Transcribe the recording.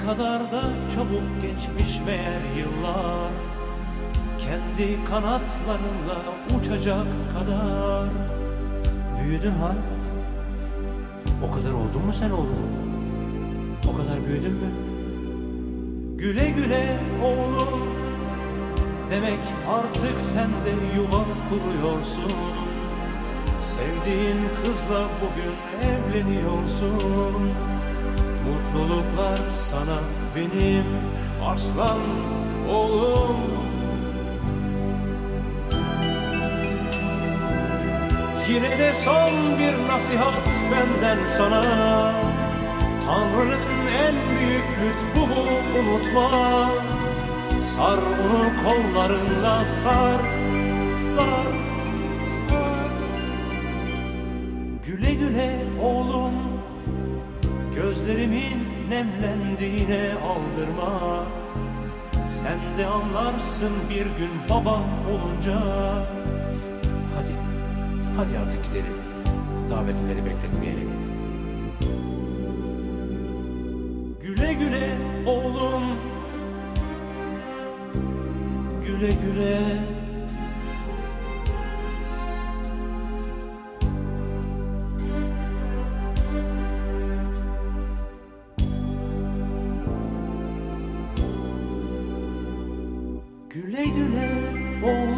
kadar da çabuk geçmiş meğer yıllar, kendi kanatlarınla uçacak kadar. Büyüdün ha? O kadar oldun mu sen oğlum? O kadar büyüdün mü? Güle güle oğlum, demek artık sen de yuva kuruyorsun. Sevdiğin kızla bugün evleniyorsun. Mutluluklar sana benim aslan oğlum. Yine de son bir nasihat benden sana. Tanrı'nın en büyük lütfu bu, unutma. Sar onu kollarınla, sar, sar, sar. Güle güle oğlum, gözlerimin nemlendiğine aldırma. Sen de anlarsın bir gün baba olunca. Hadi artık gidelim, davetlileri bekletmeyelim. Güle güle oğlum, güle güle. Güle güle oğlum.